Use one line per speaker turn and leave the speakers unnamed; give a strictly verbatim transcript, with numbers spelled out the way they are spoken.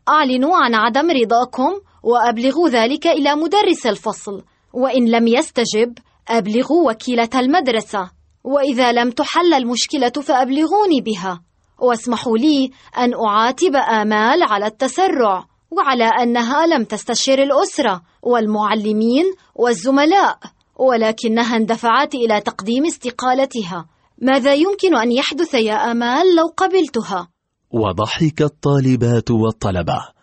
أعلنوا عن عدم رضاكم وأبلغوا ذلك إلى مدرس الفصل، وإن لم يستجب أبلغوا وكيلة المدرسة، وإذا لم تحل المشكلة فأبلغوني بها، واسمحوا لي أن أعاتب آمال على التسرع وعلى أنها لم تستشير الأسرة والمعلمين والزملاء، ولكنها اندفعت إلى تقديم استقالتها. ماذا يمكن أن يحدث يا آمال لو قبلتها؟
وضحك الطالبات والطلبة.